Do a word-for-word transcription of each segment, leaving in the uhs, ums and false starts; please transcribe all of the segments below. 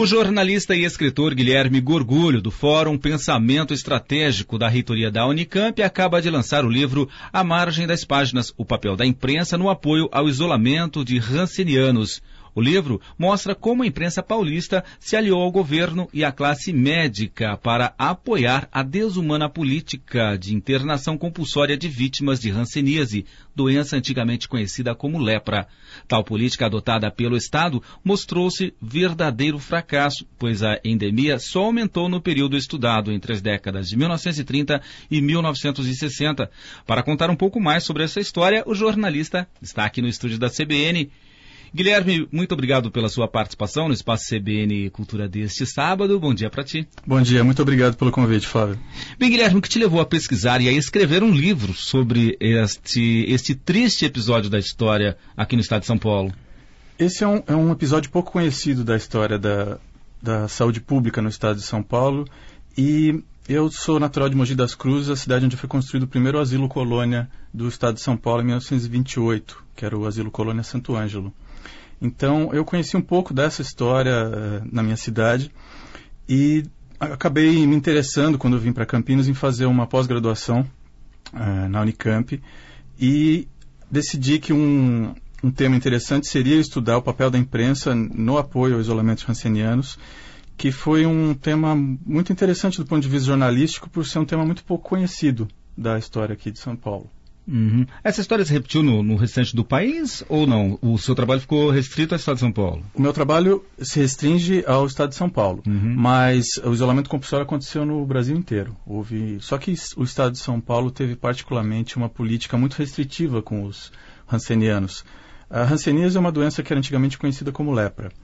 O jornalista e escritor Guilherme Gorgulho, do Fórum Pensamento Estratégico da Reitoria da Unicamp, acaba de lançar o livro À Margem das Páginas, o papel da imprensa no apoio ao isolamento de rancenianos. O livro mostra como a imprensa paulista se aliou ao governo e à classe médica para apoiar a desumana política de internação compulsória de vítimas de hanseníase, doença antigamente conhecida como lepra. Tal política adotada pelo Estado mostrou-se verdadeiro fracasso, pois a endemia só aumentou no período estudado entre as décadas de mil novecentos e trinta e mil novecentos e sessenta. Para contar um pouco mais sobre essa história, o jornalista está aqui no estúdio da C B N. Guilherme, muito obrigado pela sua participação no Espaço C B N Cultura deste sábado. Bom dia para ti. Bom dia, muito obrigado pelo convite, Flávio. Bem, Guilherme, o que te levou a pesquisar e a escrever um livro sobre este, este triste episódio da história aqui no estado de São Paulo? Esse é um, é um episódio pouco conhecido da história da, da saúde pública no estado de São Paulo, e eu sou natural de Mogi das Cruzes, a cidade onde foi construído o primeiro asilo colônia do estado de São Paulo em mil novecentos e vinte e oito, que era o asilo colônia Santo Ângelo. Então, eu conheci um pouco dessa história uh, na minha cidade e acabei me interessando, quando eu vim para Campinas, em fazer uma pós-graduação uh, na Unicamp, e decidi que um, um tema interessante seria estudar o papel da imprensa no apoio ao isolamento de rancenianos, que foi um tema muito interessante do ponto de vista jornalístico, por ser um tema muito pouco conhecido da história aqui de São Paulo. Uhum. Essa história se repetiu no, no restante do país ou não? O seu trabalho ficou restrito ao estado de São Paulo? O meu trabalho se restringe ao estado de São Paulo, uhum. mas o isolamento compulsório aconteceu no Brasil inteiro. Houve... Só que o estado de São Paulo teve particularmente uma política muito restritiva com os rancenianos. A hanseníase é uma doença que era antigamente conhecida como lepra.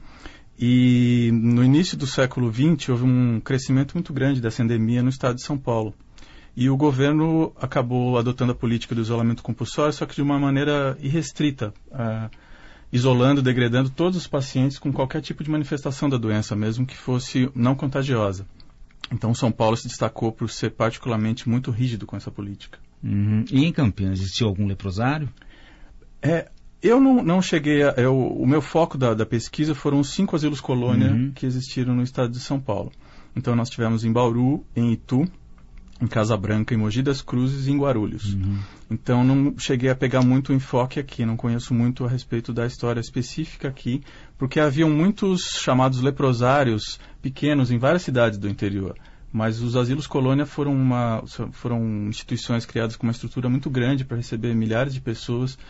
E no início do século vinte houve um crescimento muito grande dessa endemia no estado de São Paulo. E o governo acabou adotando a política do isolamento compulsório, só que de uma maneira irrestrita, uh, isolando, degradando todos os pacientes com qualquer tipo de manifestação da doença, mesmo que fosse não contagiosa. Então, São Paulo se destacou por ser particularmente muito rígido com essa política. Uhum. E em Campinas, existiu algum leprosário? É, eu não, não cheguei a... Eu, o meu foco da, da pesquisa foram os cinco asilos colônia uhum. que existiram no estado de São Paulo. Então, nós tivemos em Bauru, em Itu, em Casa Branca, em Mogi das Cruzes e em Guarulhos. Uhum. Então, não cheguei a pegar muito o enfoque aqui, não conheço muito a respeito da história específica aqui, porque haviam muitos chamados leprosários pequenos em várias cidades do interior. Mas os asilos colônia foram, uma, foram instituições criadas com uma estrutura muito grande para receber milhares de pessoas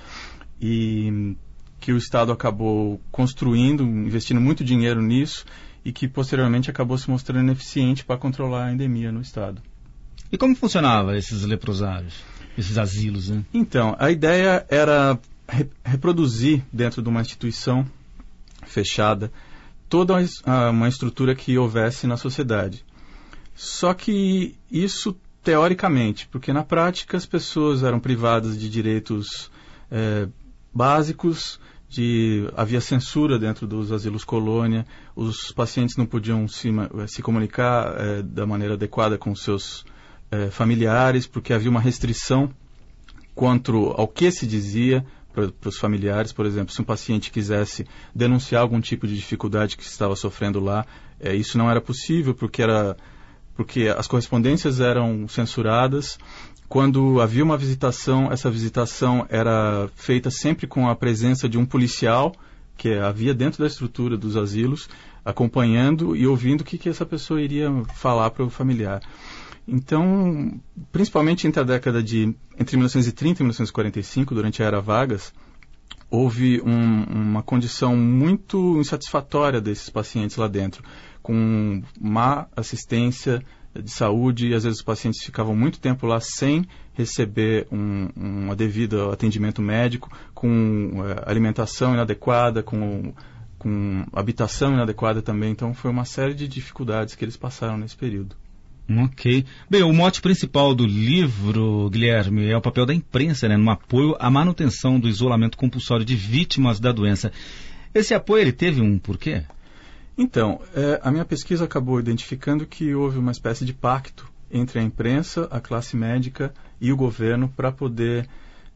e que o Estado acabou construindo, investindo muito dinheiro nisso e que posteriormente acabou se mostrando ineficiente para controlar a endemia no Estado. E como funcionava esses leprosários, esses asilos, né? Então, a ideia era re- reproduzir dentro de uma instituição fechada toda uma, uma estrutura que houvesse na sociedade. Só que isso teoricamente, porque na prática as pessoas eram privadas de direitos é, básicos, de, havia censura dentro dos asilos colônia, os pacientes não podiam se, se comunicar é, da maneira adequada com seus É, familiares, porque havia uma restrição quanto ao que se dizia para os familiares. Por exemplo, se um paciente quisesse denunciar algum tipo de dificuldade que estava sofrendo lá, é, isso não era possível, porque, era, porque as correspondências eram censuradas. Quando havia uma visitação, essa visitação era feita sempre com a presença de um policial, que havia dentro da estrutura dos asilos, acompanhando e ouvindo o que, que essa pessoa iria falar para o familiar. Então, principalmente entre a década de... entre mil novecentos e trinta e mil novecentos e quarenta e cinco, durante a Era Vargas, houve um, uma condição muito insatisfatória desses pacientes lá dentro, com má assistência de saúde, e às vezes os pacientes ficavam muito tempo lá sem receber um, um devido atendimento médico, com uh, alimentação inadequada, com, com habitação inadequada também. Então, foi uma série de dificuldades que eles passaram nesse período. Ok. Bem, o mote principal do livro, Guilherme, é o papel da imprensa, né, no apoio à manutenção do isolamento compulsório de vítimas da doença. Esse apoio, ele teve um porquê? Então, é, a minha pesquisa acabou identificando que houve uma espécie de pacto entre a imprensa, a classe médica e o governo para poder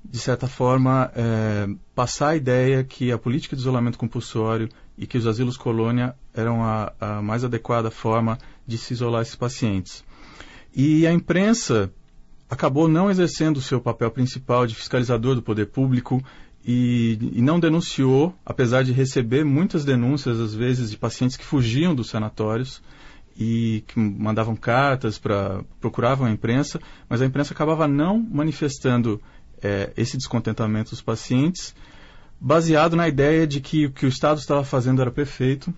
de certa forma, é, passar a ideia que a política de isolamento compulsório e que os asilos colônia eram a, a mais adequada forma de se isolar esses pacientes. E a imprensa acabou não exercendo o seu papel principal de fiscalizador do poder público e, e não denunciou, apesar de receber muitas denúncias, às vezes, de pacientes que fugiam dos sanatórios e que mandavam cartas, para procuravam a imprensa, mas a imprensa acabava não manifestando é, esse descontentamento dos pacientes, baseado na ideia de que o que o Estado estava fazendo era perfeito,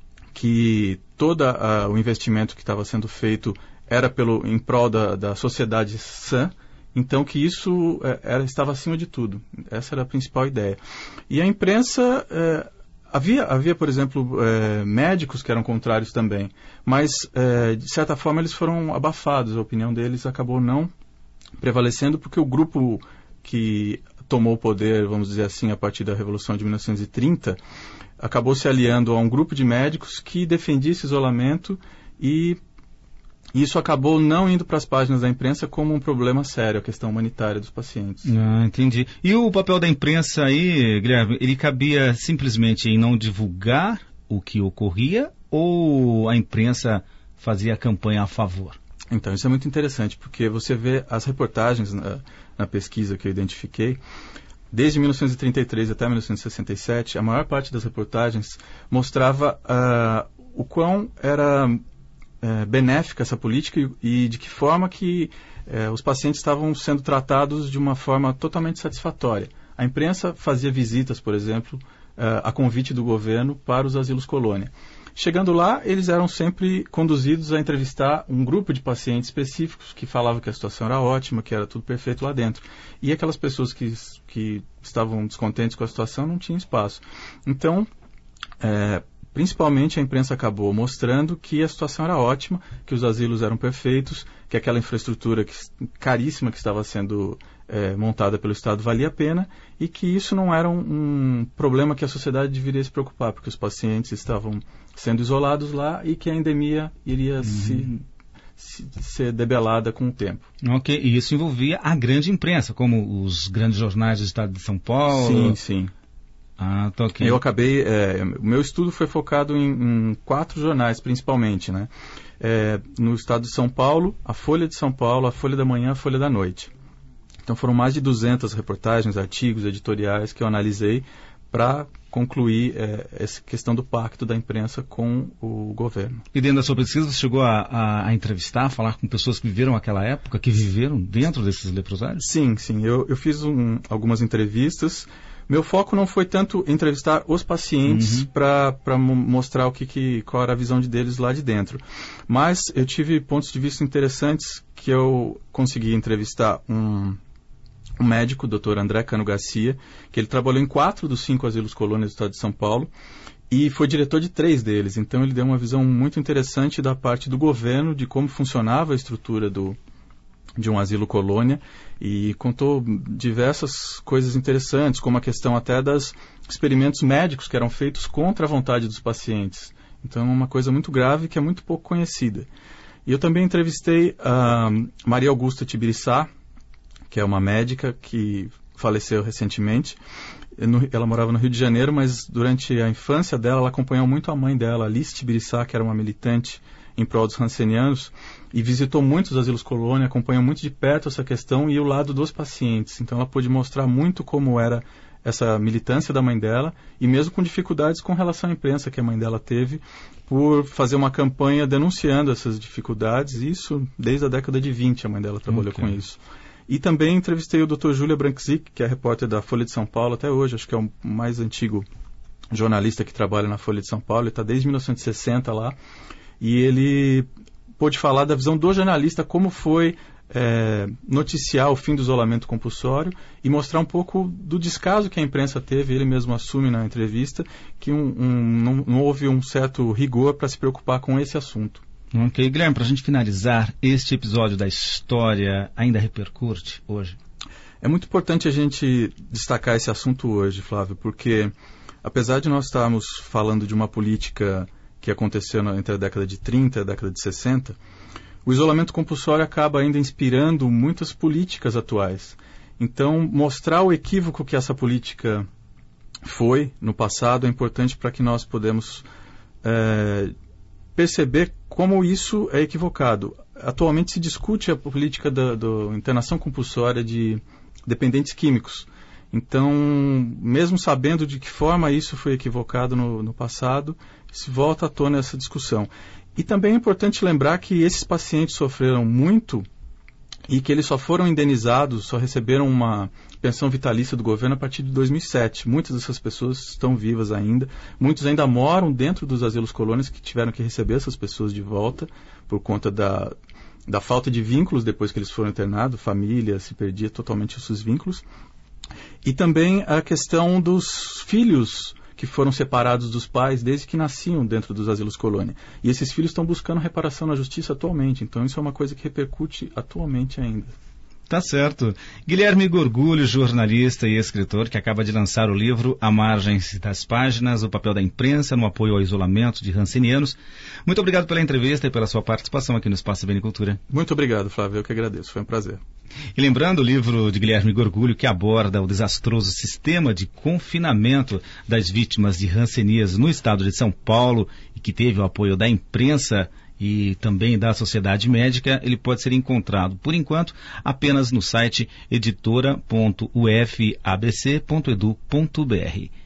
que todo a, o investimento que estava sendo feito era pelo, em prol da, da sociedade sã, então que isso é, era, estava acima de tudo. Essa era a principal ideia. E a imprensa... É, Havia, havia, por exemplo, é, médicos que eram contrários também, mas, é, de certa forma, eles foram abafados. A opinião deles acabou não prevalecendo porque o grupo que tomou o poder, vamos dizer assim, a partir da Revolução de mil novecentos e trinta, acabou se aliando a um grupo de médicos que defendia esse isolamento e isso acabou não indo para as páginas da imprensa como um problema sério, a questão humanitária dos pacientes. Ah, entendi. E o papel da imprensa aí, Guilherme, ele cabia simplesmente em não divulgar o que ocorria ou a imprensa fazia a campanha a favor? Então, isso é muito interessante, porque você vê as reportagens na, na pesquisa que eu identifiquei, desde mil novecentos e trinta e três até mil novecentos e sessenta e sete, a maior parte das reportagens mostrava uh, o quão era... É, benéfica essa política e, e de que forma que é, os pacientes estavam sendo tratados de uma forma totalmente satisfatória. A imprensa fazia visitas, por exemplo, é, a convite do governo para os asilos colônia. Chegando lá, eles eram sempre conduzidos a entrevistar um grupo de pacientes específicos que falavam que a situação era ótima, que era tudo perfeito lá dentro. E aquelas pessoas que, que estavam descontentes com a situação não tinham espaço. Então, é, principalmente a imprensa acabou mostrando que a situação era ótima, que os asilos eram perfeitos, que aquela infraestrutura que, caríssima que estava sendo é, montada pelo Estado valia a pena e que isso não era um, um problema que a sociedade deveria se preocupar, porque os pacientes estavam sendo isolados lá e que a endemia iria uhum. se, se, ser debelada com o tempo. Ok, e isso envolvia a grande imprensa, como os grandes jornais do Estado de São Paulo? Sim, sim. Ah, tá ok. Eu acabei, é, o meu estudo foi focado em, em quatro jornais, principalmente, né? É, no estado de São Paulo, a Folha de São Paulo, a Folha da Manhã, a Folha da Noite. Então foram mais de duzentas reportagens, artigos, editoriais que eu analisei para concluir é, essa questão do pacto da imprensa com o governo. E dentro da sua pesquisa, você chegou a, a, a entrevistar, a falar com pessoas que viveram aquela época, que viveram dentro desses leprosários? Sim, sim. Eu, eu fiz um, algumas entrevistas. Meu foco não foi tanto entrevistar os pacientes uhum. para mostrar o que, que, qual era a visão de deles lá de dentro. Mas eu tive pontos de vista interessantes que eu consegui entrevistar um, um médico, o doutor André Cano Garcia, que ele trabalhou em quatro dos cinco asilos colônias do estado de São Paulo e foi diretor de três deles. Então ele deu uma visão muito interessante da parte do governo, de como funcionava a estrutura do de um asilo colônia e contou diversas coisas interessantes, como a questão até dos experimentos médicos que eram feitos contra a vontade dos pacientes. Então é uma coisa muito grave que é muito pouco conhecida. E eu também entrevistei a Maria Augusta Tibiriçá, que é uma médica que faleceu recentemente. Ela morava no Rio de Janeiro, mas durante a infância dela, ela acompanhou muito a mãe dela, Alice Tibiriçá, que era uma militante em prol dos rancenianos, e visitou muitos asilos colônia, acompanhou muito de perto essa questão e o lado dos pacientes. Então ela pôde mostrar muito como era essa militância da mãe dela, e mesmo com dificuldades com relação à imprensa que a mãe dela teve, por fazer uma campanha denunciando essas dificuldades, isso desde a década de vinte a mãe dela trabalhou okay. com isso. E também entrevistei o doutor Júlia Brankzik, que é repórter da Folha de São Paulo até hoje, acho que é o mais antigo jornalista que trabalha na Folha de São Paulo, ele está desde mil novecentos e sessenta lá, e ele pôde falar da visão do jornalista, como foi é, noticiar o fim do isolamento compulsório e mostrar um pouco do descaso que a imprensa teve. Ele mesmo assume na entrevista que um, um, não, não houve um certo rigor para se preocupar com esse assunto. Ok, Guilherme, para a gente finalizar, este episódio da história ainda repercute hoje? É muito importante a gente destacar esse assunto hoje, Flávio, porque apesar de nós estarmos falando de uma política que aconteceu entre a década de trinta e a década de sessenta, o isolamento compulsório acaba ainda inspirando muitas políticas atuais. Então, mostrar o equívoco que essa política foi no passado é importante para que nós podemos é, perceber como isso é equivocado. Atualmente se discute a política da, da internação compulsória de dependentes químicos. Então, mesmo sabendo de que forma isso foi equivocado no, no passado, se volta à tona essa discussão. E também é importante lembrar que esses pacientes sofreram muito e que eles só foram indenizados, só receberam uma pensão vitalícia do governo a partir de dois mil e sete. Muitas dessas pessoas estão vivas ainda. Muitos ainda moram dentro dos asilos colônias que tiveram que receber essas pessoas de volta por conta da, da falta de vínculos depois que eles foram internados. Família, se perdia totalmente os seus vínculos. E também a questão dos filhos que foram separados dos pais desde que nasciam dentro dos asilos colônia. E esses filhos estão buscando reparação na justiça atualmente. Então isso é uma coisa que repercute atualmente ainda. Tá certo. Guilherme Gorgulho, jornalista e escritor, que acaba de lançar o livro À Margem das Páginas, o papel da imprensa no apoio ao isolamento de rancenianos. Muito obrigado pela entrevista e pela sua participação aqui no Espaço Benicultura. Muito obrigado, Flávio. Eu que agradeço. Foi um prazer. E lembrando o livro de Guilherme Gorgulho, que aborda o desastroso sistema de confinamento das vítimas de rancenias no estado de São Paulo e que teve o apoio da imprensa e também da sociedade médica, ele pode ser encontrado, por enquanto, apenas no site editora ponto u f a b c ponto edu ponto b r.